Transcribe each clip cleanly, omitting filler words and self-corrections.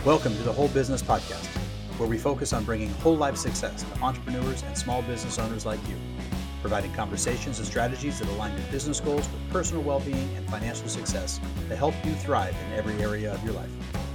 Welcome to the Whole Business Podcast, where we focus on bringing whole life success to entrepreneurs and small business owners like you, providing conversations and strategies that align your business goals with personal well-being and financial success to help you thrive in every area of your life.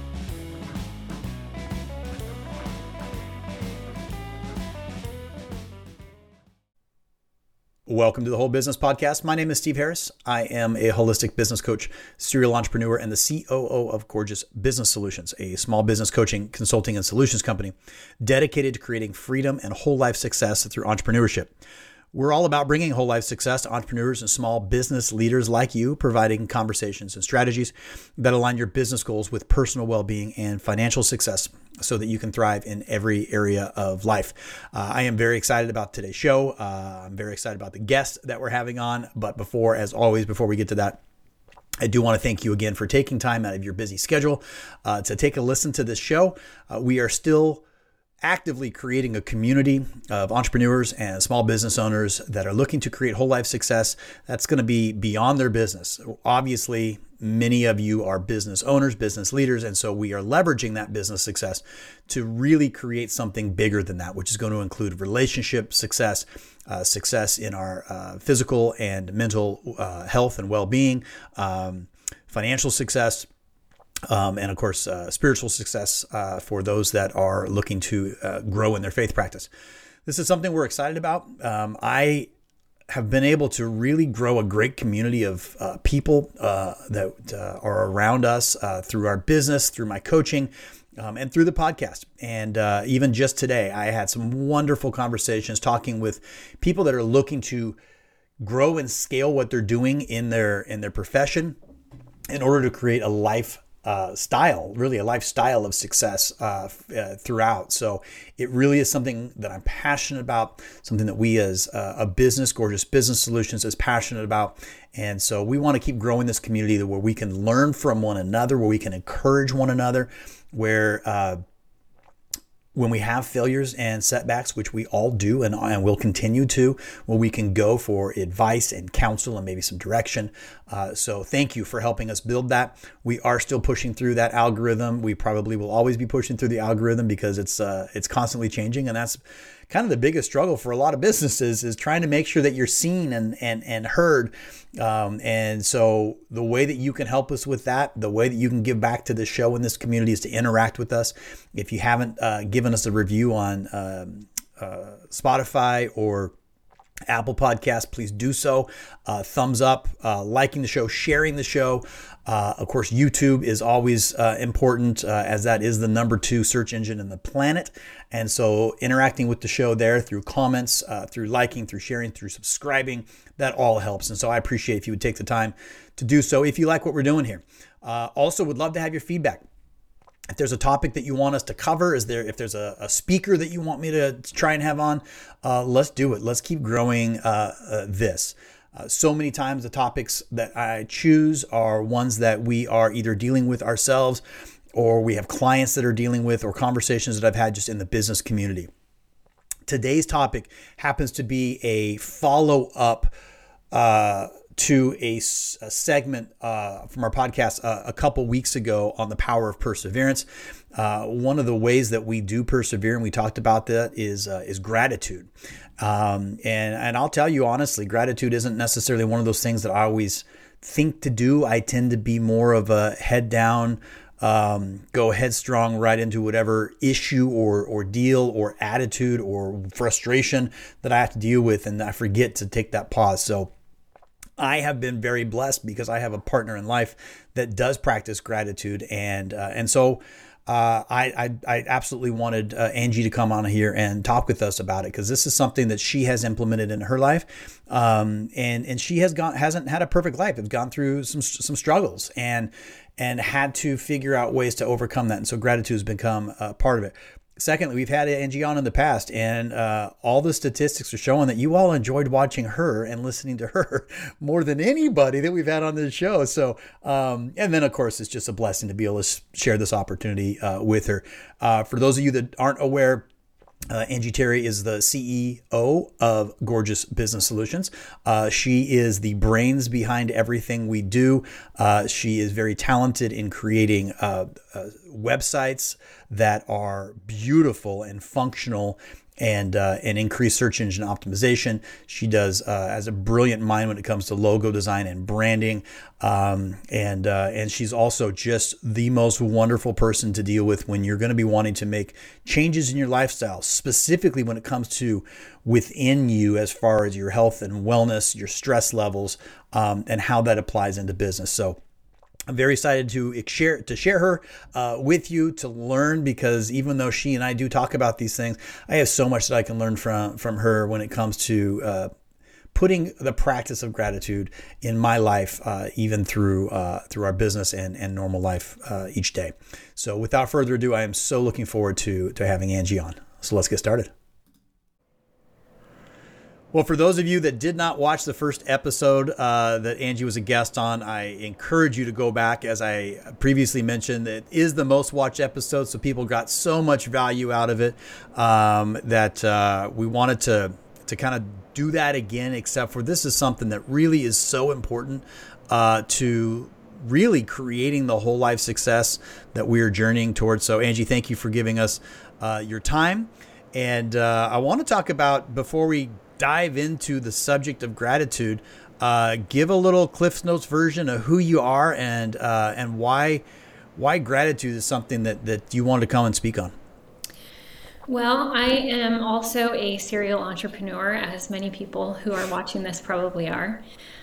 Welcome to the Whole Business Podcast. My name is Steve Harris. I am a holistic business coach, serial entrepreneur, and the COO of Gorgeous Business Solutions, a small business coaching, consulting, and solutions company dedicated to creating freedom and whole life success through entrepreneurship. We're all about bringing whole life success to entrepreneurs and small business leaders like you, providing conversations and strategies that align your business goals with personal well-being and financial success so that you can thrive in every area of life. I am very excited about today's show. I'm very excited about the guests that we're having on. But before we get to that, I do want to thank you again for taking time out of your busy schedule to take a listen to this show. We are still actively creating a community of entrepreneurs and small business owners that are looking to create whole life success that's going to be beyond their business. Obviously, many of you are business owners, business leaders, and so we are leveraging that business success to really create something bigger than that, which is going to include relationship success, success in our physical and mental health and well-being, financial success, and of course, spiritual success for those that are looking to grow in their faith practice. This is something we're excited about. I have been able to really grow a great community of people that are around us through our business, through my coaching, and through the podcast. And even just today, I had some wonderful conversations talking with people that are looking to grow and scale what they're doing in their profession in order to create a lifestyle of success throughout. So it really is something that I'm passionate about, something that we as a business, Gorgeous Business Solutions, is passionate about. And so we want to keep growing this community where we can learn from one another, where we can encourage one another, where when we have failures and setbacks, which we all do and will continue to, where we can go for advice and counsel and maybe some direction. So thank you for helping us build that. We are still pushing through that algorithm. We probably will always be pushing through the algorithm because it's constantly changing. And that's kind of the biggest struggle for a lot of businesses, is trying to make sure that you're seen and heard. And so the way that you can help us with that, the way that you can give back to the show and this community, is to interact with us. If you haven't given us a review on Spotify or Apple Podcasts, please do so. Thumbs up, liking the show, sharing the show. Of course, YouTube is always important, as that is the number 2 search engine in the planet. And so interacting with the show there through comments, through liking, through sharing, through subscribing, that all helps. And so I appreciate if you would take the time to do so if you like what we're doing here. Also, would love to have your feedback. If there's a topic that you want us to cover, if there's a speaker that you want me to try and have on, let's do it. Let's keep growing this. So many times the topics that I choose are ones that we are either dealing with ourselves, or we have clients that are dealing with, or conversations that I've had just in the business community. Today's topic happens to be a follow-up to a segment from our podcast a couple weeks ago on the power of perseverance. One of the ways that we do persevere, and we talked about that, is gratitude. And I'll tell you honestly, gratitude isn't necessarily one of those things that I always think to do. I tend to be more of a head down, go headstrong right into whatever issue or deal or attitude or frustration that I have to deal with, and I forget to take that pause. So I have been very blessed because I have a partner in life that does practice gratitude, and so I absolutely wanted Angie to come on here and talk with us about it, because this is something that she has implemented in her life, and she hasn't had a perfect life. It's gone through some struggles and had to figure out ways to overcome that, and so gratitude has become a part of it. Secondly, we've had Angie on in the past, and all the statistics are showing that you all enjoyed watching her and listening to her more than anybody that we've had on this show. So, and then of course, it's just a blessing to be able to share this opportunity with her. For those of you that aren't aware, Angie Terry is the CEO of Gorgeous Business Solutions. She is the brains behind everything we do. She is very talented in creating websites that are beautiful and functional and increase search engine optimization. She does has a brilliant mind when it comes to logo design and branding, and she's also just the most wonderful person to deal with when you're going to be wanting to make changes in your lifestyle, specifically when it comes to within you as far as your health and wellness, your stress levels, and how that applies into business. So I'm very excited to share her with you, to learn, because even though she and I do talk about these things, I have so much that I can learn from her when it comes to putting the practice of gratitude in my life, even through our business and normal life each day. So without further ado, I am so looking forward to having Angie on. So let's get started. Well, for those of you that did not watch the first episode that Angie was a guest on, I encourage you to go back. As I previously mentioned, it is the most watched episode, so people got so much value out of it that we wanted to kind of do that again, except for this is something that really is so important to really creating the whole life success that we are journeying towards. So Angie, thank you for giving us your time. And I want to talk about, before we dive into the subject of gratitude, give a little Cliff's Notes version of who you are and why gratitude is something that you wanted to come and speak on. Well, I am also a serial entrepreneur, as many people who are watching this probably are.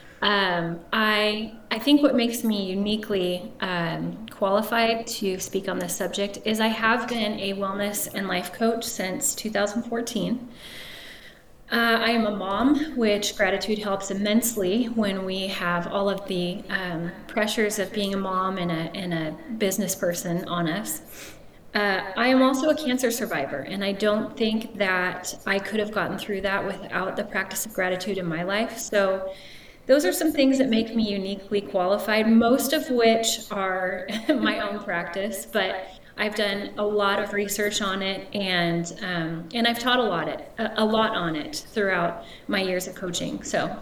I think what makes me uniquely qualified to speak on this subject is I have been a wellness and life coach since 2014. I am a mom, which gratitude helps immensely when we have all of the pressures of being a mom and a business person on us. I am also a cancer survivor, and I don't think that I could have gotten through that without the practice of gratitude in my life. So those are some things that make me uniquely qualified, most of which are my own practice, but I've done a lot of research on it, and I've taught a lot on it throughout my years of coaching. So.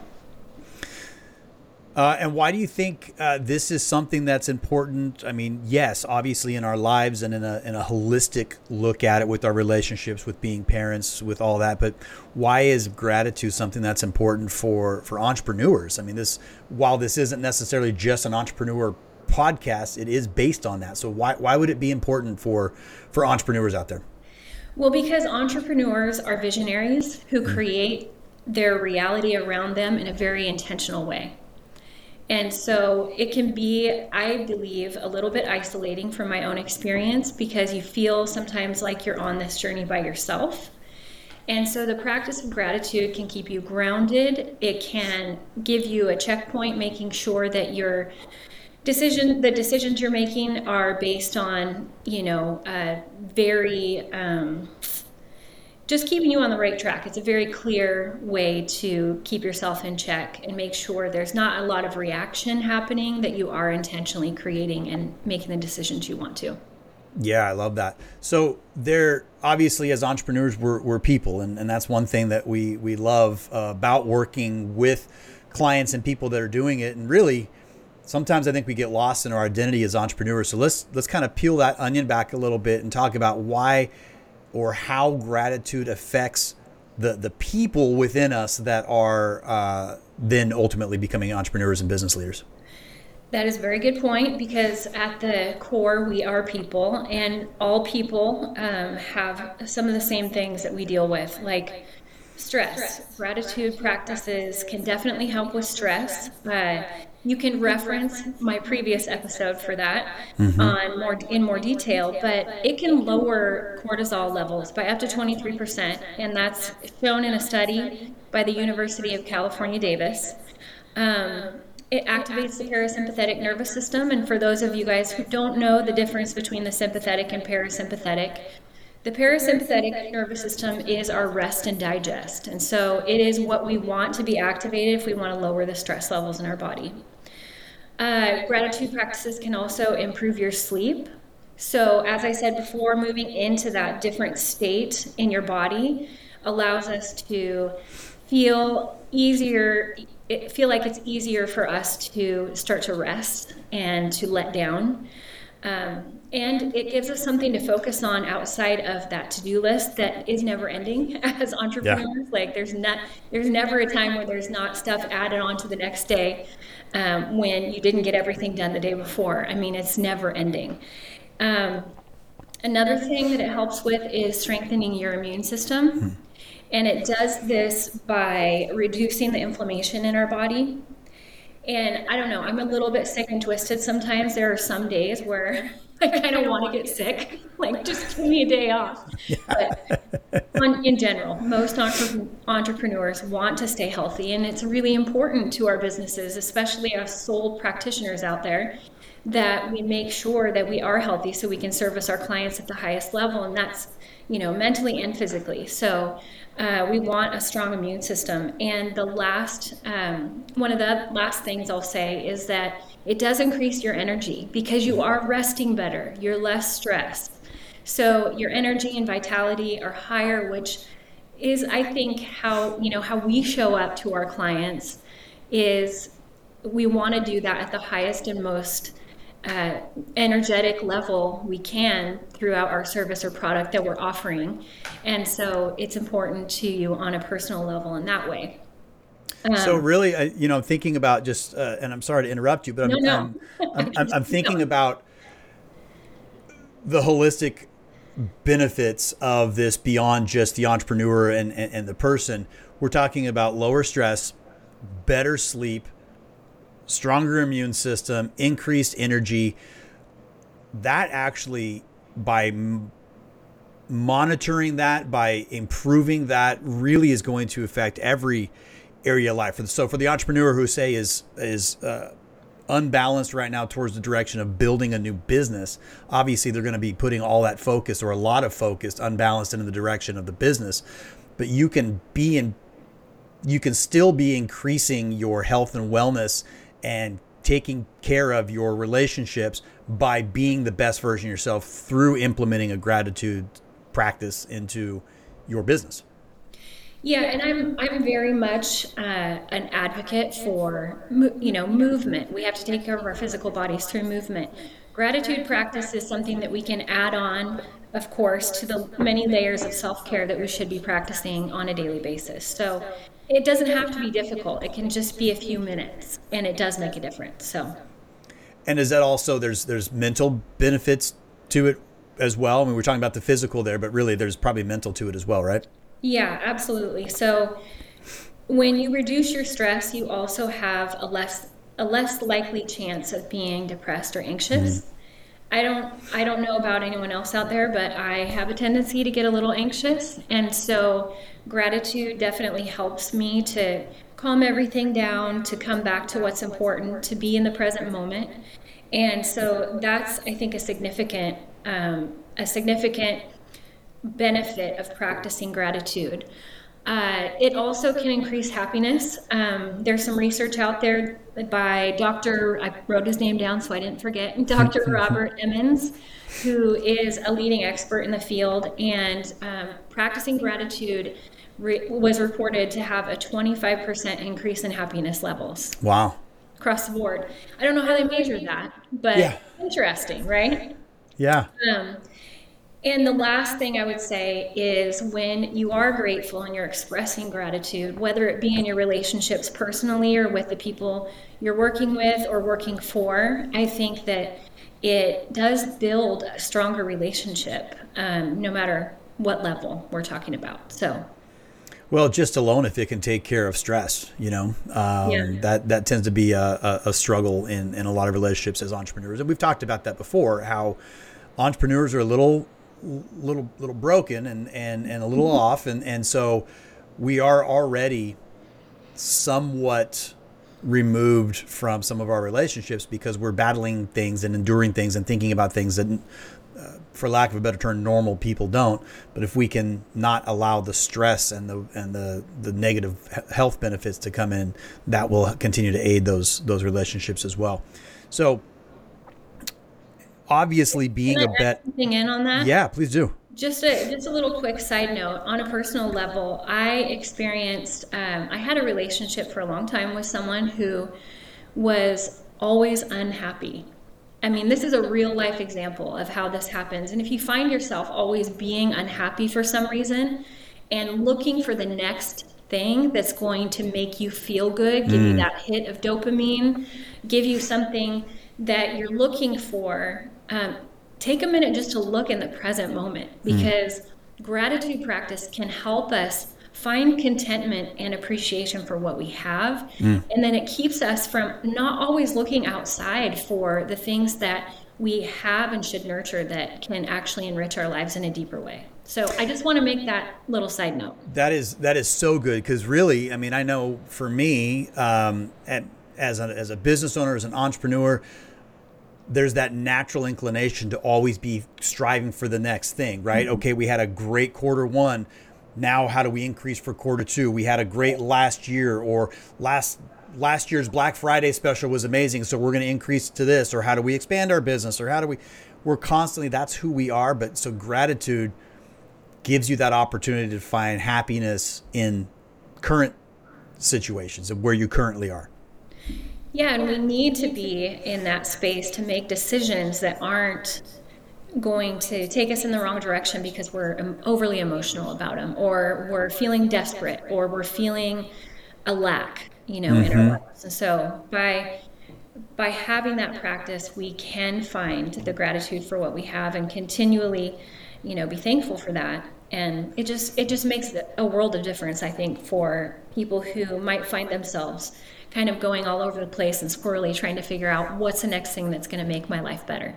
And why do you think this is something that's important? I mean, yes, obviously in our lives and in a holistic look at it with our relationships, with being parents, with all that. But why is gratitude something that's important for entrepreneurs? I mean, while this isn't necessarily just an entrepreneur podcast, it is based on that. So why would it be important for entrepreneurs out there? Well, because entrepreneurs are visionaries who create their reality around them in a very intentional way. And so it can be, I believe, a little bit isolating from my own experience, because you feel sometimes like you're on this journey by yourself. And so the practice of gratitude can keep you grounded. It can give you a checkpoint, making sure that the decisions you're making are based on, very just keeping you on the right track. It's a very clear way to keep yourself in check and make sure there's not a lot of reaction happening, that you are intentionally creating and making the decisions you want to. Yeah, I love that. So there, obviously, as entrepreneurs, we're people, and that's one thing that we love about working with clients and people that are doing it. And really, sometimes I think we get lost in our identity as entrepreneurs. So let's kind of peel that onion back a little bit and talk about why or how gratitude affects the people within us that are then ultimately becoming entrepreneurs and business leaders. That is a very good point, because at the core, we are people, and all people have some of the same things that we deal with, like stress. Gratitude practices can definitely help with stress. You can reference my previous episode for that in more detail, but it can lower cortisol levels by up to 23%, and that's shown in a study by the University of California, Davis. It activates the parasympathetic nervous system, and for those of you guys who don't know the difference between the sympathetic and parasympathetic, the parasympathetic nervous system is our rest and digest, and so it is what we want to be activated if we want to lower the stress levels in our body. Gratitude practices can also improve your sleep. So, as I said before, moving into that different state in your body allows us to feel easier, feel like it's easier for us to start to rest and to let down. And it gives us something to focus on outside of that to-do list that is never ending as Yeah. entrepreneurs. Like there's never a time where there's not stuff added on to the next day when you didn't get everything done the day before. I mean, it's never ending. Another thing that it helps with is strengthening your immune system. And it does this by reducing the inflammation in our body. And I don't know, I'm a little bit sick and twisted sometimes. There are some days where I kind of want to get sick, like just give me a day off. But in general, most entrepreneurs want to stay healthy, and it's really important to our businesses, especially us sole practitioners out there, that we make sure that we are healthy so we can service our clients at the highest level, and that's, mentally and physically. So we want a strong immune system. And one of the last things I'll say is that it does increase your energy because you are resting better. You're less stressed. So your energy and vitality are higher, which is, I think, how we show up to our clients is we want to do that at the highest and most energetic level we can throughout our service or product that we're offering. And so it's important to you on a personal level in that way. So really, thinking about just, and I'm sorry to interrupt you, but I'm thinking about the holistic benefits of this beyond just the entrepreneur and the person. We're talking about lower stress, better sleep, stronger immune system, increased energy. That actually, by monitoring that, by improving that, really is going to affect every area of life. So for the entrepreneur who say is unbalanced right now towards the direction of building a new business, obviously they're going to be putting all that focus, or a lot of focus, unbalanced, into the direction of the business. But you can still be increasing your health and wellness and taking care of your relationships by being the best version of yourself through implementing a gratitude practice into your business. Yeah, and I'm very much an advocate for movement. We have to take care of our physical bodies through movement. Gratitude practice is something that we can add on, of course, to the many layers of self-care that we should be practicing on a daily basis. So it doesn't have to be difficult. It can just be a few minutes, and it does make a difference. So. And is that also there's mental benefits to it as well? I mean, we're talking about the physical there, but really there's probably mental to it as well, right? Yeah, absolutely. So when you reduce your stress, you also have a less likely chance of being depressed or anxious. Mm-hmm. I don't know about anyone else out there, but I have a tendency to get a little anxious. And so gratitude definitely helps me to calm everything down, to come back to what's important, to be in the present moment. And so that's, I think, a significant benefit of practicing gratitude. It also can increase happiness. There's some research out there by I wrote his name down so I didn't forget, Dr. Robert Emmons, who is a leading expert in the field, and practicing gratitude was reported to have a 25% increase in happiness levels. Wow. Across the board. I don't know how they measured that, but Interesting, right? Yeah. And the last thing I would say is when you are grateful and you're expressing gratitude, whether it be in your relationships personally or with the people you're working with or working for, I think that it does build a stronger relationship, no matter what level we're talking about. So. Well, just alone, if it can take care of stress, that tends to be a struggle in a lot of relationships as entrepreneurs. And we've talked about that before, how entrepreneurs are a little broken and a little off. And so we are already somewhat removed from some of our relationships because we're battling things and enduring things and thinking about things that, for lack of a better term, normal people don't. But if we can not allow the stress and the negative health benefits to come in, that will continue to aid those relationships as well. So obviously being Can a I add something in on that? yeah, please do. Just a little quick side note. On a personal level, I experienced, I had a relationship for a long time with someone who was always unhappy. I mean, this is a real life example of how this happens. And if you find yourself always being unhappy for some reason and looking for the next thing that's going to make you feel good, give you that hit of dopamine, give you something that you're looking for, take a minute just to look in the present moment, because gratitude practice can help us find contentment and appreciation for what we have. And then it keeps us from not always looking outside for the things that we have and should nurture that can actually enrich our lives in a deeper way. So I just want to make that little side note. That is so good, because really, I mean, I know for me, as a business owner, as an entrepreneur, there's that natural inclination to always be striving for the next thing, right? Okay, we had a great quarter one. Now, how do we increase for quarter two? We had a great last year, or last year's Black Friday special was amazing, so we're going to increase to this. Or how do we expand our business? Or we're constantly, that's who we are. But so gratitude gives you that opportunity to find happiness in current situations of where you currently are. Yeah, and we need to be in that space to make decisions that aren't going to take us in the wrong direction because we're overly emotional about them, or we're feeling desperate, or we're feeling a lack, in our lives. And so by having that practice, we can find the gratitude for what we have and continually, be thankful for that. And it just makes a world of difference, I think, for people who might find themselves kind of going all over the place and squirrely trying to figure out what's the next thing that's going to make my life better.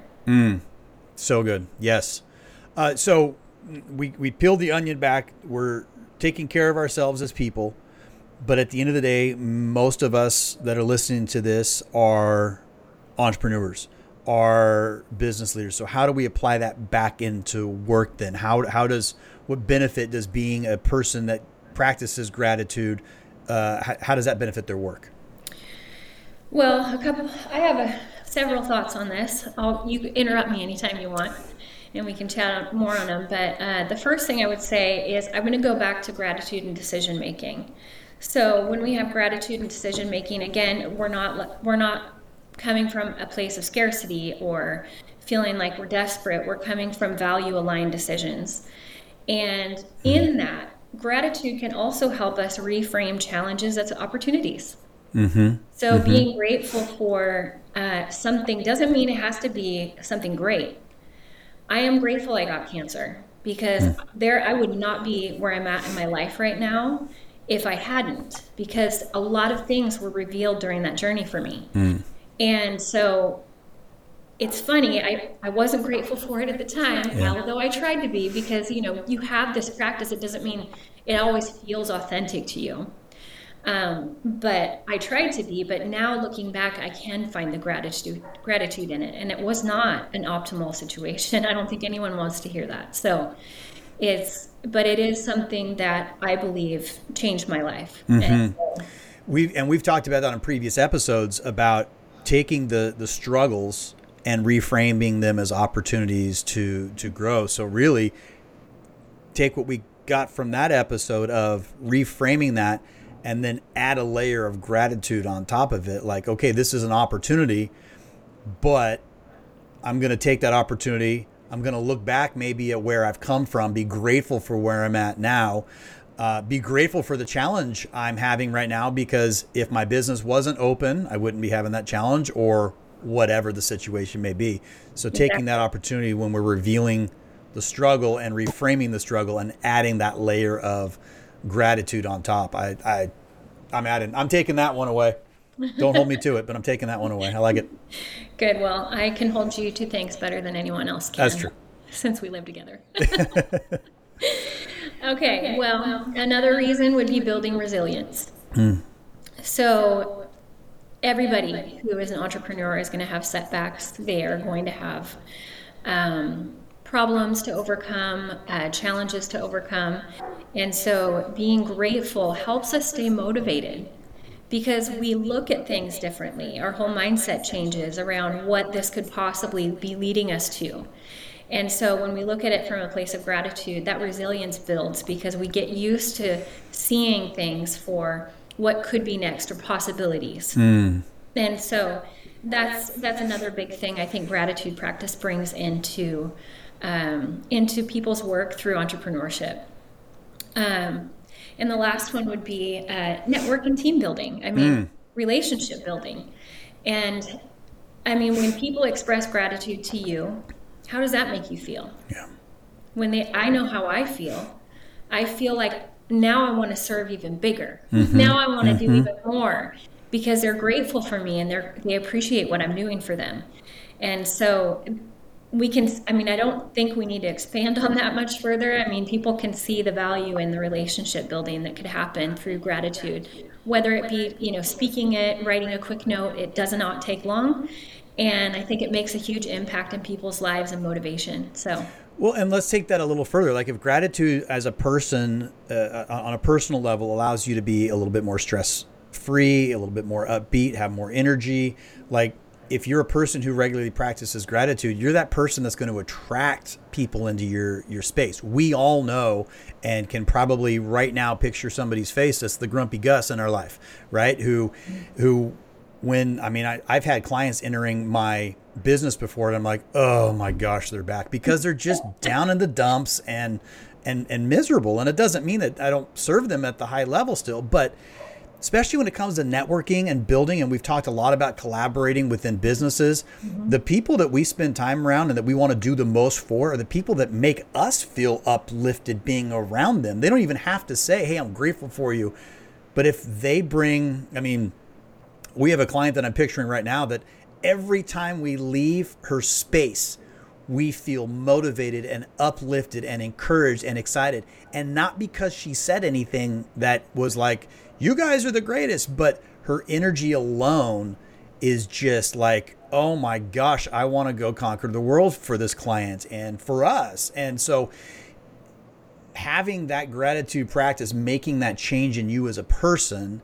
So good. Yes. So we peeled the onion back. We're taking care of ourselves as people. But at the end of the day, most of us that are listening to this are entrepreneurs, are business leaders. So how do we apply that back into work then? What benefit does being a person that practices gratitude, how does that benefit their work? Well, I have several thoughts on this. You can interrupt me anytime you want, and we can chat more on them. But the first thing I would say is I'm going to go back to gratitude and decision making. So when we have gratitude and decision making, again, we're not coming from a place of scarcity or feeling like we're desperate. We're coming from value aligned decisions. And in that, gratitude can also help us reframe challenges as opportunities. So being grateful for something doesn't mean it has to be something great. I am grateful I got cancer, because I would not be where I'm at in my life right now if I hadn't, because a lot of things were revealed during that journey for me. And so it's funny, I wasn't grateful for it at the time, although I tried to be, because, you have this practice. It doesn't mean it always feels authentic to you. But I tried to be, but now looking back, I can find the gratitude in it. And it was not an optimal situation. I don't think anyone wants to hear that. So but it is something that I believe changed my life. And so, We've talked about that on previous episodes about taking the struggles and reframing them as opportunities to grow. So really take what we got from that episode of reframing that, and then add a layer of gratitude on top of it. Like, okay, this is an opportunity, but I'm going to take that opportunity. I'm going to look back maybe at where I've come from, be grateful for where I'm at now, be grateful for the challenge I'm having right now, because if my business wasn't open, I wouldn't be having that challenge, or whatever the situation may be. So taking that opportunity when we're revealing the struggle and reframing the struggle and adding that layer of gratitude on top. I'm taking that one away. Don't hold me to it, but I'm taking that one away. I like it. Good. Well, I can hold you to thanks better than anyone else can. That's true. Since we live together. Okay. Well, another reason would be building resilience. So everybody who is an entrepreneur is going to have setbacks. They are going to have problems to overcome, challenges to overcome. And so being grateful helps us stay motivated, because we look at things differently. Our whole mindset changes around what this could possibly be leading us to. And so when we look at it from a place of gratitude, that resilience builds because we get used to seeing things for what could be next or possibilities. And so that's another big thing I think gratitude practice brings into people's work through entrepreneurship. And the last one would be network and team building. I mean, relationship building. And I mean, when people express gratitude to you, how does that make you feel? Yeah. I know how I feel. I feel like now I want to serve even bigger. Now I want to do even more because they're grateful for me and they appreciate what I'm doing for them. And so I don't think we need to expand on that much further. I mean, people can see the value in the relationship building that could happen through gratitude, whether it be, speaking it, writing a quick note, it does not take long. And I think it makes a huge impact in people's lives and motivation. So. Well, and let's take that a little further. Like if gratitude as a person on a personal level allows you to be a little bit more stress free, a little bit more upbeat, have more energy, like if you're a person who regularly practices gratitude, you're that person that's going to attract people into your space. We all know and can probably right now picture somebody's face that's the grumpy Gus in our life, right? I've had clients entering my business before and I'm like, oh my gosh, they're back because they're just down in the dumps and miserable. And it doesn't mean that I don't serve them at the high level still, but especially when it comes to networking and building, and we've talked a lot about collaborating within businesses, the people that we spend time around and that we want to do the most for are the people that make us feel uplifted being around them. They don't even have to say, hey, I'm grateful for you. But if they we have a client that I'm picturing right now that every time we leave her space, we feel motivated and uplifted and encouraged and excited. And not because she said anything that was like, you guys are the greatest, but her energy alone is just like, oh my gosh, I want to go conquer the world for this client and for us. And so having that gratitude practice, making that change in you as a person,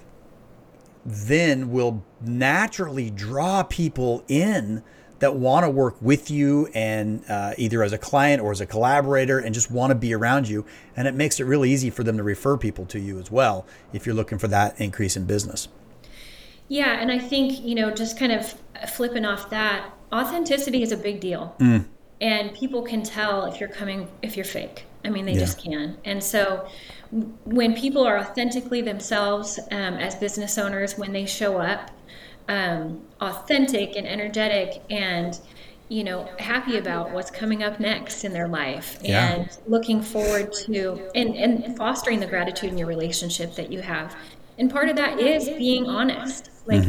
then will naturally draw people in that want to work with you and either as a client or as a collaborator and just want to be around you. And it makes it really easy for them to refer people to you as well if you're looking for that increase in business. Yeah, and I think, just kind of flipping off that, authenticity is a big deal. And people can tell if you're fake. I mean, they just can. And so when people are authentically themselves as business owners, when they show up authentic and energetic and, happy about what's coming up next in their life and looking forward to and fostering the gratitude in your relationship that you have. And part of that is being honest. Like,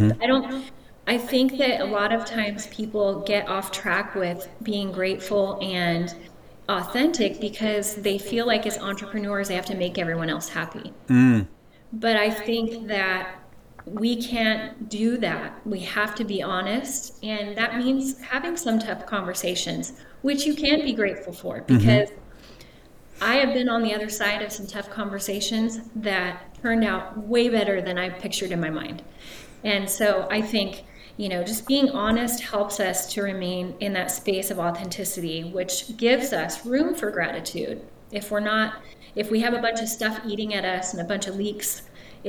I think that a lot of times people get off track with being grateful and authentic because they feel like as entrepreneurs, they have to make everyone else happy. But I think that we can't do that. We have to be honest. And that means having some tough conversations, which you can be grateful for, because I have been on the other side of some tough conversations that turned out way better than I pictured in my mind. And so I think, just being honest helps us to remain in that space of authenticity, which gives us room for gratitude. If we have a bunch of stuff eating at us and a bunch of leaks,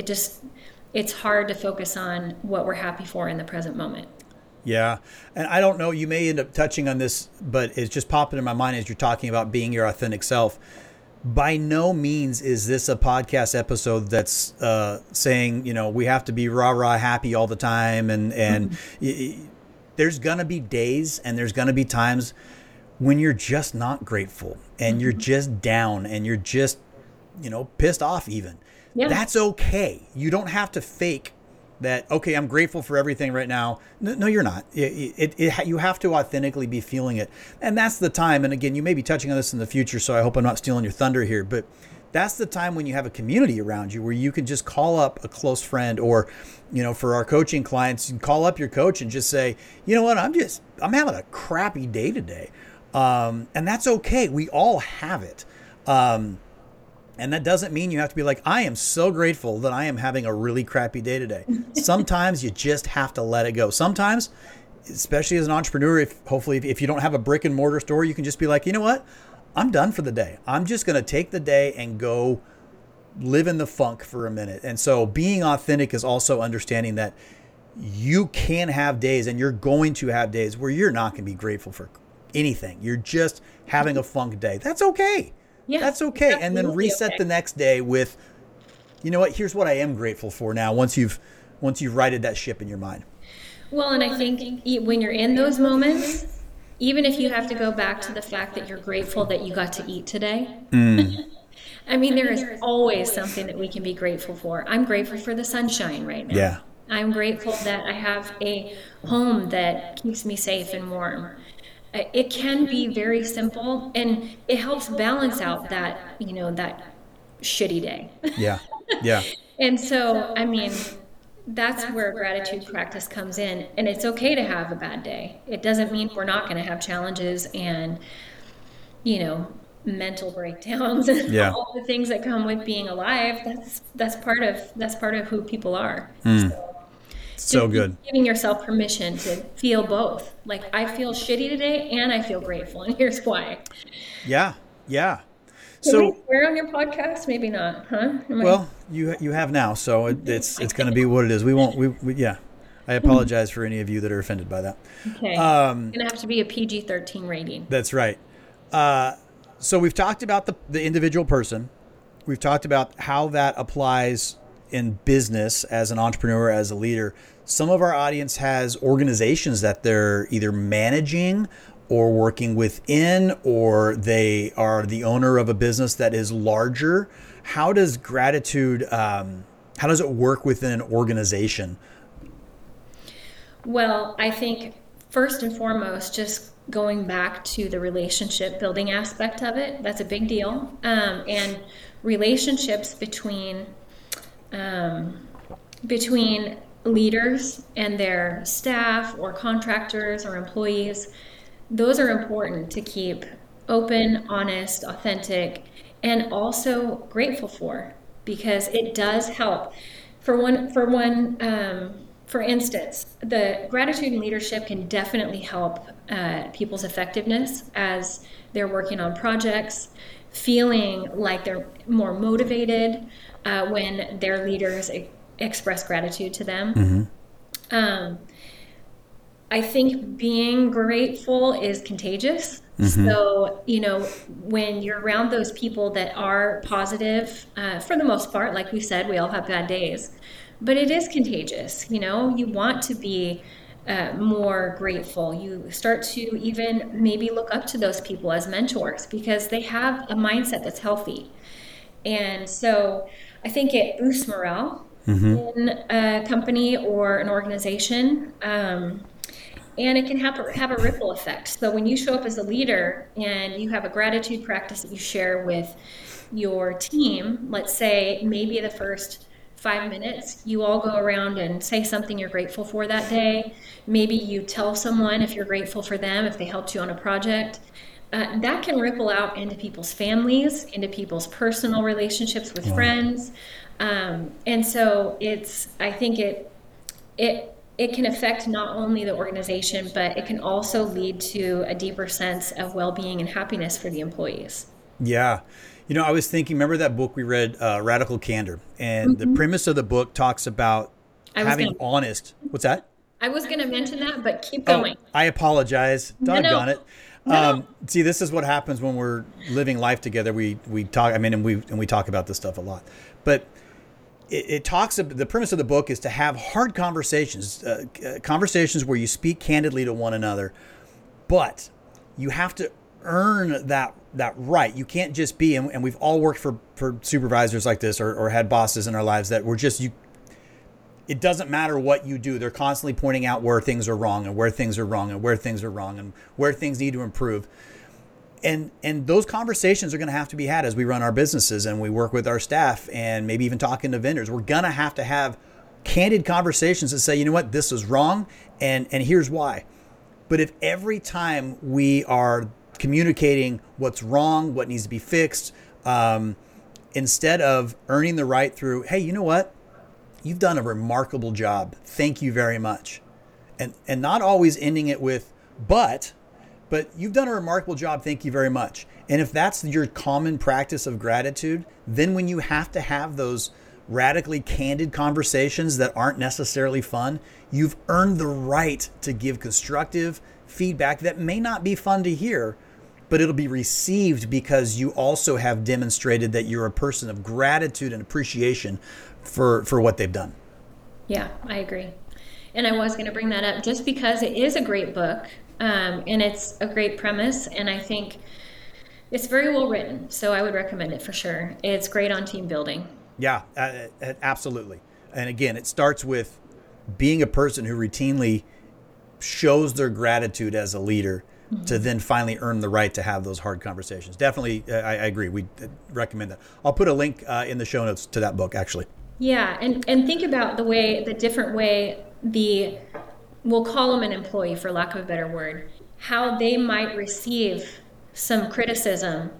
it's hard to focus on what we're happy for in the present moment. Yeah. And I don't know, you may end up touching on this, but it's just popping in my mind as you're talking about being your authentic self. By no means is this a podcast episode that's saying, we have to be rah-rah happy all the time. And there's going to be days and there's going to be times when you're just not grateful and you're just down and you're just, pissed off even. Yeah. That's okay. You don't have to fake that, okay, I'm grateful for everything right now. No, you're not. You have to authentically be feeling it. And that's the time. And again, you may be touching on this in the future, so I hope I'm not stealing your thunder here. But that's the time when you have a community around you where you can just call up a close friend or, for our coaching clients, you can call up your coach and just say, you know what, I'm having a crappy day today. And that's okay. We all have it. And that doesn't mean you have to be like, I am so grateful that I am having a really crappy day today. Sometimes you just have to let it go. Sometimes, especially as an entrepreneur, if you don't have a brick and mortar store, you can just be like, you know what? I'm done for the day. I'm just going to take the day and go live in the funk for a minute. And so being authentic is also understanding that you can have days, and you're going to have days where you're not going to be grateful for anything. You're just having a funk day. That's okay. Yeah, that's okay. And then reset the next day with, you know what, here's what I am grateful for now, once you've righted that ship in your mind. Well, and I think when you're in those moments, even if you have to go back to the fact that you're grateful that you got to eat today, I mean, there is always something that we can be grateful for. I'm grateful for the sunshine right now. Yeah. I'm grateful that I have a home that keeps me safe and warm. It can be very simple, and it helps balance out that, that shitty day. Yeah. Yeah. And so, I mean, that's where gratitude practice comes in. And it's okay to have a bad day. It doesn't mean we're not going to have challenges and, mental breakdowns and all the things that come with being alive. That's part of who people are. So good. Giving yourself permission to feel both. Like, I feel shitty today and I feel grateful, and here's why. Yeah. Yeah. So we swear on your podcast? Maybe not, huh? Well, you have now, so it's going to be what it is. We won't. Yeah. I apologize for any of you that are offended by that. Okay. It's going to have to be a PG-13 rating. That's right. So we've talked about the individual person. We've talked about how that applies in business as an entrepreneur, as a leader. Some of our audience has organizations that they're either managing or working within, or they are the owner of a business that is larger. How does gratitude, how does it work within an organization? Well, I think first and foremost, just going back to the relationship building aspect of it, that's a big deal. And relationships between leaders and their staff or contractors or employees, those are important to keep open, honest, authentic, and also grateful for, because it does help. For instance, the gratitude in leadership can definitely help people's effectiveness as they're working on projects, feeling like they're more motivated when their leaders express gratitude to them. I think being grateful is contagious. So, when you're around those people that are positive, for the most part, like we said, we all have bad days, but it is contagious. You want to be more grateful. You start to even maybe look up to those people as mentors because they have a mindset that's healthy. And so I think it boosts morale in a company or an organization. And it can have a ripple effect. So when you show up as a leader and you have a gratitude practice that you share with your team, let's say maybe the first 5 minutes, you all go around and say something you're grateful for that day. Maybe you tell someone if you're grateful for them, if they helped you on a project. That can ripple out into people's families, into people's personal relationships with friends. And so I think it can affect not only the organization, but it can also lead to a deeper sense of well-being and happiness for the employees. Yeah. I was thinking, remember that book we read, Radical Candor? And the premise of the book talks about having honest. What's that? I was going to mention that, but keep going. I apologize. Doggone it. No. See, this is what happens when we're living life together. We talk, and we talk about this stuff a lot. But it talks, the premise of the book is to have hard conversations, conversations where you speak candidly to one another, but you have to earn that right. You can't just be, and we've all worked for supervisors like this or had bosses in our lives that were just, it doesn't matter what you do. They're constantly pointing out where things are wrong and where things are wrong and where things are wrong and where things need to improve. And those conversations are going to have to be had as we run our businesses and we work with our staff and maybe even talking to vendors. We're going to have candid conversations that say, you know what, this is wrong and here's why. But if every time we are communicating what's wrong, what needs to be fixed, instead of earning the right through, hey, you know what? You've done a remarkable job. Thank you very much. And not always ending it with, but you've done a remarkable job. Thank you very much. And if that's your common practice of gratitude, then when you have to have those radically candid conversations that aren't necessarily fun, you've earned the right to give constructive feedback that may not be fun to hear, but it'll be received because you also have demonstrated that you're a person of gratitude and appreciation for what they've done. Yeah, I agree. And I was going to bring that up just because it is a great book, and it's a great premise, and I think it's very well written, so I would recommend it for sure. It's great on team building. Yeah, absolutely. And again, it starts with being a person who routinely shows their gratitude as a leader to then finally earn the right to have those hard conversations. Definitely, I agree. We recommend that. I'll put a link in the show notes to that book, actually. Yeah, and think about the different way we'll call them an employee for lack of a better word, how they might receive some criticism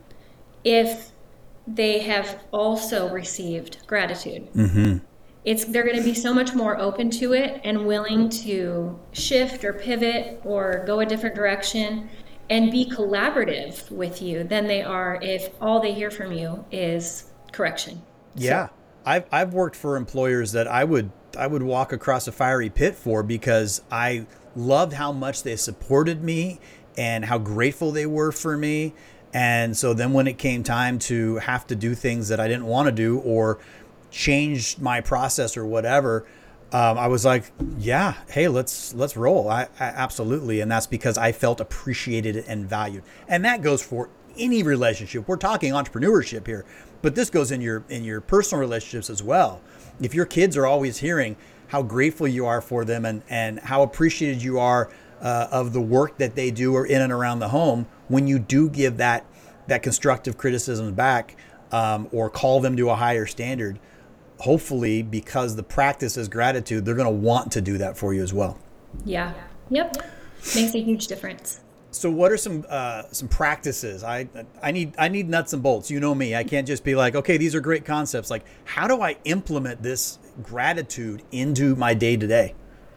if they have also received gratitude. They're going to be so much more open to it and willing to shift or pivot or go a different direction and be collaborative with you than they are if all they hear from you is correction. Yeah. So, I've worked for employers that I would walk across a fiery pit for because I loved how much they supported me and how grateful they were for me. And so then when it came time to have to do things that I didn't want to do or change my process or whatever, I was like, yeah, hey, let's roll. I absolutely. And that's because I felt appreciated and valued. And that goes for any relationship. We're talking entrepreneurship here, but this goes in your personal relationships as well. If your kids are always hearing how grateful you are for them and how appreciated you are of the work that they do or in and around the home, when you do give that constructive criticism back or call them to a higher standard, hopefully because the practice is gratitude, they're going to want to do that for you as well. Yeah. Yep. Makes a huge difference. So what are some practices? I need nuts and bolts. You know me. I can't just be like, okay, these are great concepts. Like, how do I implement this gratitude into my day to day?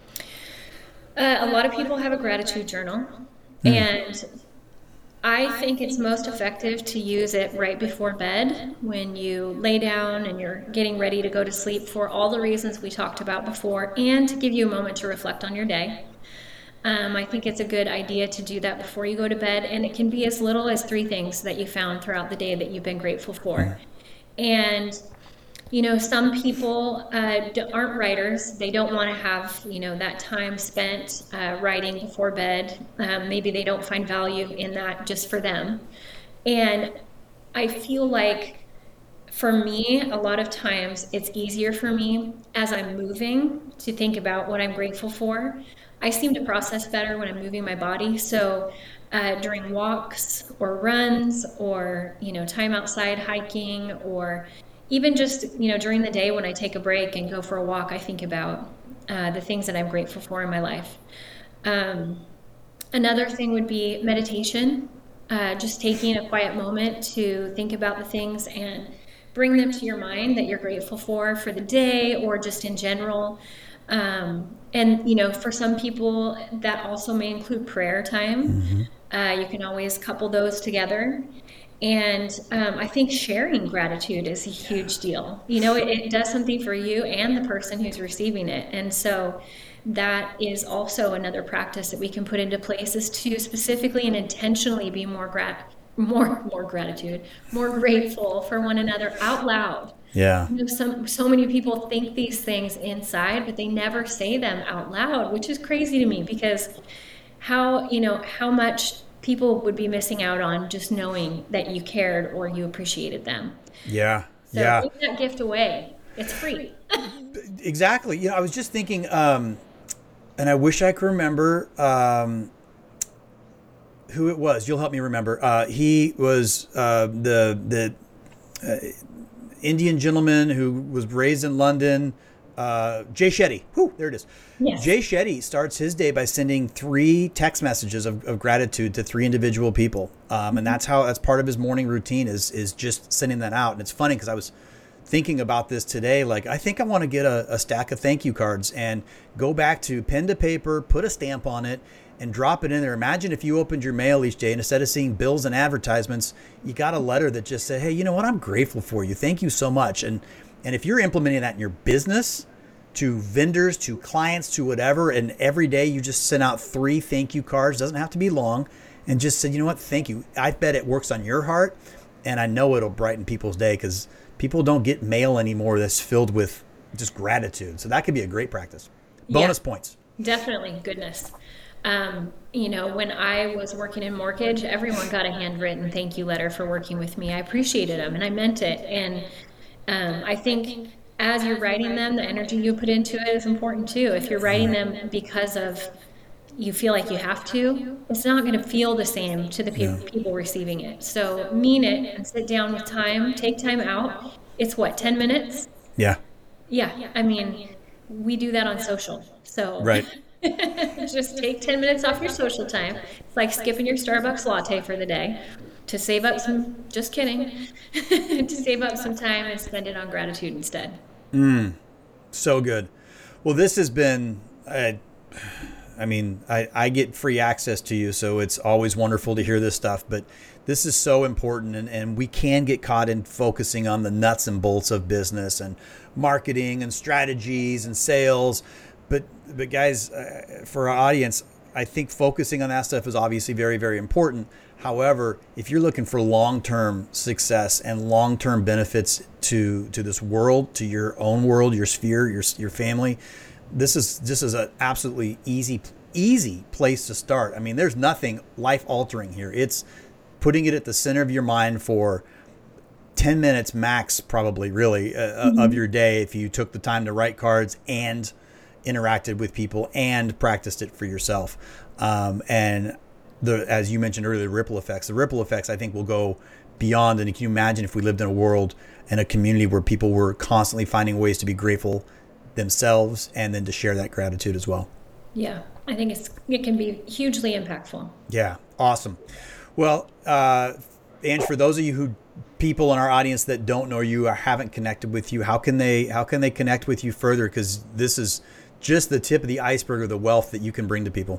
A lot of people have a gratitude journal, and I think it's most effective to use it right before bed when you lay down and you're getting ready to go to sleep for all the reasons we talked about before, and to give you a moment to reflect on your day. I think it's a good idea to do that before you go to bed, and it can be as little as 3 things that you found throughout the day that you've been grateful for. And some people aren't writers. They don't want to have, that time spent writing before bed. Maybe they don't find value in that just for them. And I feel like for me, a lot of times it's easier for me as I'm moving to think about what I'm grateful for. I seem to process better when I'm moving my body. So during walks or runs or, time outside hiking, or even just, during the day when I take a break and go for a walk, I think about the things that I'm grateful for in my life. Another thing would be meditation, just taking a quiet moment to think about the things and bring them to your mind that you're grateful for the day or just in general. And for some people, that also may include prayer time. You can always couple those together. And I think sharing gratitude is a huge deal. It does something for you and the person who's receiving it. And so that is also another practice that we can put into place, is to specifically and intentionally be more grateful for one another out loud. Yeah. So many people think these things inside, but they never say them out loud, which is crazy to me, because how much people would be missing out on just knowing that you cared or you appreciated them. Yeah. So take that gift away. It's free. Exactly. I was just thinking, and I wish I could remember who it was. You'll help me remember. He was the Indian gentleman who was raised in London, Jay Shetty. Whew, there it is. Yes. Jay Shetty starts his day by sending 3 text messages of gratitude to 3 individual people. And that's part of his morning routine is just sending that out. And it's funny because I was thinking about this today. Like, I think I want to get a stack of thank you cards and go back to pen to paper, put a stamp on it, and drop it in there. Imagine if you opened your mail each day and instead of seeing bills and advertisements, you got a letter that just said, hey, you know what? I'm grateful for you. Thank you so much. And if you're implementing that in your business, to vendors, to clients, to whatever, and every day you just send out 3 thank you cards, doesn't have to be long, and just say, you know what? Thank you. I bet it works on your heart, and I know it'll brighten people's day because people don't get mail anymore that's filled with just gratitude. So that could be a great practice. Bonus points. Definitely. Goodness. When I was working in mortgage, everyone got a handwritten thank you letter for working with me. I appreciated them and I meant it. And I think as you're writing them, the energy you put into it is important too. If you're writing them because of you feel like you have to, it's not going to feel the same to the people receiving it. So mean it and sit down with time, take time out. It's 10 minutes? Yeah. Yeah. I mean, we do that on social. So right. Just take 10 minutes off your social time. It's like skipping your Starbucks latte for the day to save up just kidding, to save up some time and spend it on gratitude instead. So good. Well, this has been, I get free access to you, so it's always wonderful to hear this stuff, but this is so important, and we can get caught in focusing on the nuts and bolts of business and marketing and strategies and sales. But guys, for our audience, I think focusing on that stuff is obviously very, very important. However, if you're looking for long-term success and long-term benefits to this world, to your own world, your sphere, your family, this is an absolutely easy place to start. I mean, there's nothing life-altering here. It's putting it at the center of your mind for 10 minutes max, probably, really, of your day if you took the time to write cards and interacted with people and practiced it for yourself. And as you mentioned earlier, the ripple effects, I think will go beyond. And can you imagine if we lived in a world and a community where people were constantly finding ways to be grateful themselves and then to share that gratitude as well? Yeah, I think it can be hugely impactful. Yeah, awesome. Well, Ange, for those of you people in our audience that don't know you or haven't connected with you, how can they connect with you further? Because this is just the tip of the iceberg of the wealth that you can bring to people.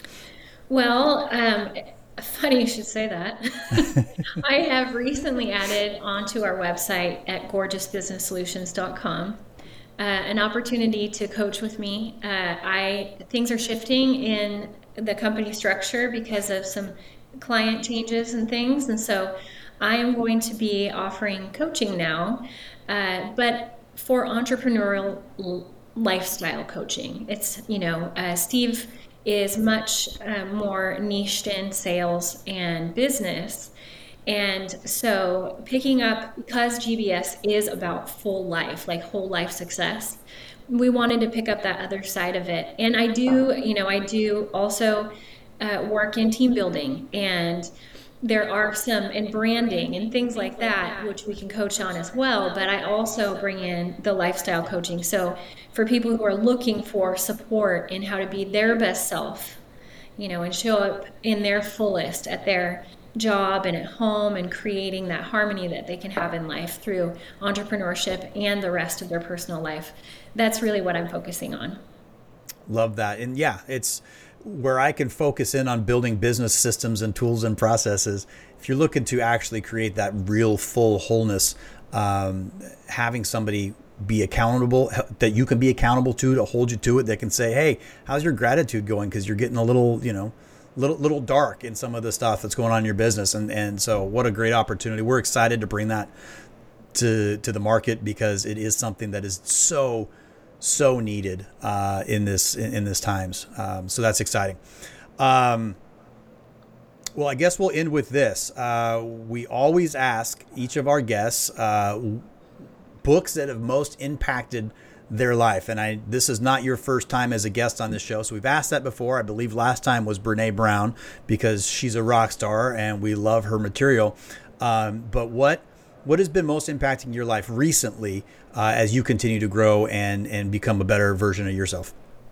Well, funny you should say that. I have recently added onto our website at gorgeousbusinesssolutions.com an opportunity to coach with me. Things are shifting in the company structure because of some client changes and things. And so I am going to be offering coaching now, but for entrepreneurial lifestyle coaching. It's, Steve is much more niched in sales and business. And so picking up, because GBS is about full life, like whole life success, we wanted to pick up that other side of it. And I do also work in team building, and there are some in branding and things like that, which we can coach on as well. But I also bring in the lifestyle coaching. So for people who are looking for support in how to be their best self, and show up in their fullest at their job and at home, and creating that harmony that they can have in life through entrepreneurship and the rest of their personal life. That's really what I'm focusing on. Love that. And yeah, it's where I can focus in on building business systems and tools and processes. If you're looking to actually create that real full wholeness, having somebody be accountable, that you can be accountable to hold you to it, that can say, hey, how's your gratitude going? Because you're getting a little, little dark in some of the stuff that's going on in your business. And so what a great opportunity. We're excited to bring that to the market, because it is something that is so needed in this times. So that's exciting. Well, I guess we'll end with this. We always ask each of our guests books that have most impacted their life. And this is not your first time as a guest on this show. So we've asked that before. I believe last time was Brene Brown, because she's a rock star and we love her material. But what what has been most impacting your life recently as you continue to grow and become a better version of yourself?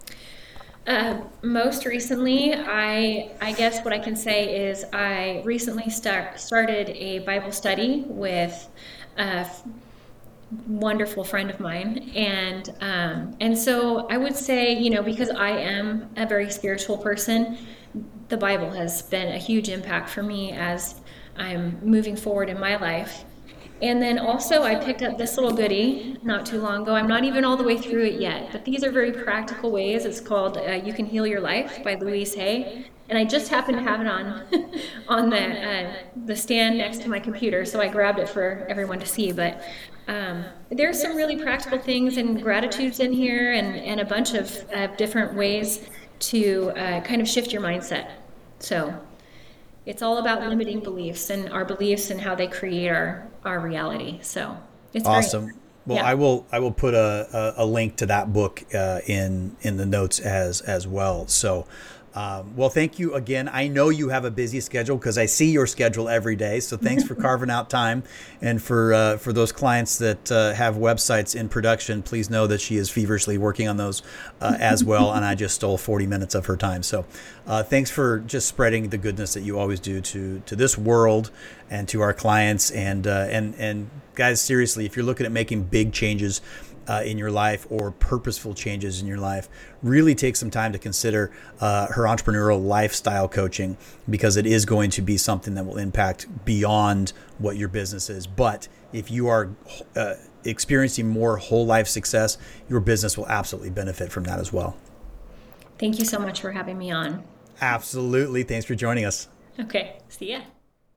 Most recently, I guess what I can say is I recently started a Bible study with a wonderful friend of mine, and so I would say, because I am a very spiritual person, the Bible has been a huge impact for me as I'm moving forward in my life. And then also I picked up this little goodie not too long ago. I'm not even all the way through it yet, but these are very practical ways. It's called You Can Heal Your Life by Louise Hay. And I just happened to have it on on the stand next to my computer, so I grabbed it for everyone to see. But there's some really practical things and gratitudes in here, and a bunch of different ways to kind of shift your mindset. So it's all about limiting beliefs and our beliefs and how they create our reality. So it's awesome. Well, yeah. I will put a link to that book in the notes as well. So, well, thank you again. I know you have a busy schedule because I see your schedule every day. So thanks for carving out time. And for those clients that have websites in production, please know that she is feverishly working on those as well. And I just stole 40 minutes of her time. So thanks for just spreading the goodness that you always do to this world and to our clients. And guys, seriously, if you're looking at making big changes in your life or purposeful changes in your life, really take some time to consider her entrepreneurial lifestyle coaching, because it is going to be something that will impact beyond what your business is. But if you are experiencing more whole life success, your business will absolutely benefit from that as well. Thank you so much for having me on. Absolutely. Thanks for joining us. Okay. See ya.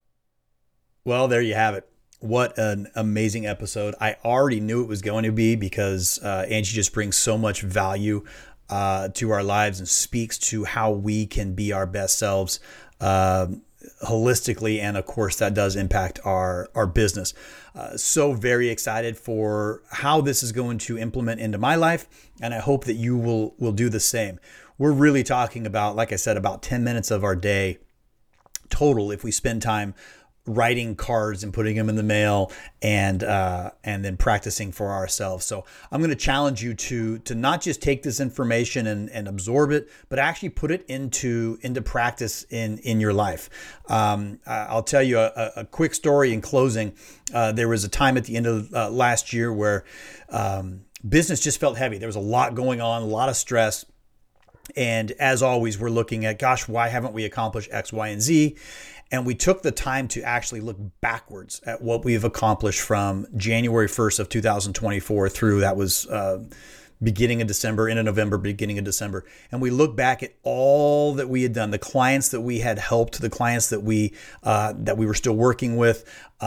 Well, there you have it. What an amazing episode. I already knew it was going to be, because Angie just brings so much value to our lives and speaks to how we can be our best selves holistically. And of course, that does impact our business. So very excited for how this is going to implement into my life. And I hope that you will do the same. We're really talking about, like I said, about 10 minutes of our day total if we spend time writing cards and putting them in the mail and then practicing for ourselves. So I'm going to challenge you to not just take this information and absorb it, but actually put it into practice in your life. I'll tell you a quick story in closing. There was a time at the end of last year where business just felt heavy. There was a lot going on, a lot of stress. And as always, we're looking at, gosh, why haven't we accomplished X, Y, and Z? And we took the time to actually look backwards at what we've accomplished from January 1st of 2024 through, that was beginning of December, into November, beginning of December. And we look back at all that we had done, the clients that we had helped, the clients that we were still working with,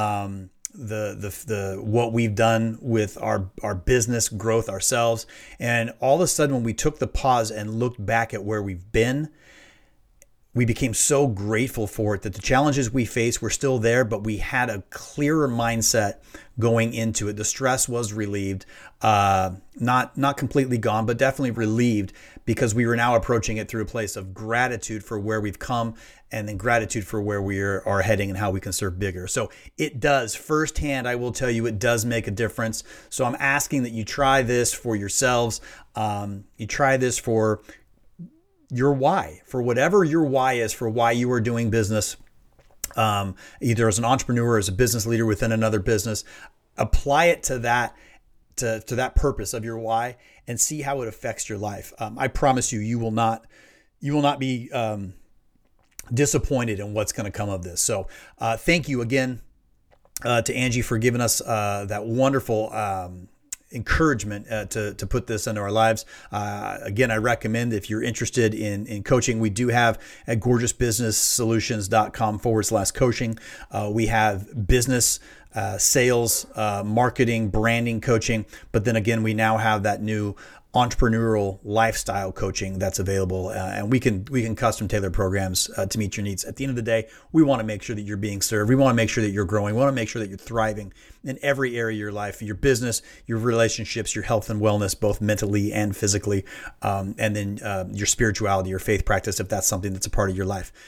the what we've done with our business growth ourselves. And all of a sudden, when we took the pause and looked back at where we've been, we became so grateful for it, that the challenges we faced were still there, but we had a clearer mindset going into it. The stress was relieved, not completely gone, but definitely relieved, because we were now approaching it through a place of gratitude for where we've come, and then gratitude for where we are heading and how we can serve bigger. So it does, firsthand, I will tell you, it does make a difference. So I'm asking that you try this for yourselves. You try this for your why, for whatever your why is, for why you are doing business, either as an entrepreneur or as a business leader within another business. Apply it to that to that purpose of your why, and see how it affects your life. I promise you will not be disappointed in what's going to come of this. So thank you again to Angie for giving us that wonderful encouragement to put this into our lives. Again, I recommend, if you're interested in coaching, we do have at gorgeousbusinesssolutions.com/coaching. We have business, sales, marketing, branding coaching. But then again, we now have that new entrepreneurial lifestyle coaching that's available, and we can custom tailor programs to meet your needs. At the end of the day, we want to make sure that you're being served. We want to make sure that you're growing. We want to make sure that you're thriving in every area of your life, your business, your relationships, your health and wellness, both mentally and physically, and then your spirituality, your faith practice, if that's something that's a part of your life.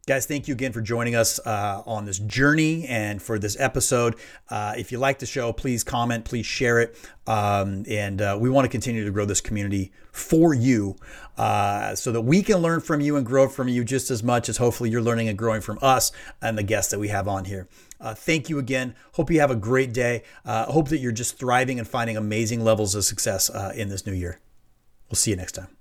Guys, thank you again for joining us on this journey and for this episode. If you like the show, please comment, please share it. And we want to continue to grow this community for you so that we can learn from you and grow from you just as much as hopefully you're learning and growing from us and the guests that we have on here. Thank you again. Hope you have a great day. Hope that you're just thriving and finding amazing levels of success in this new year. We'll see you next time.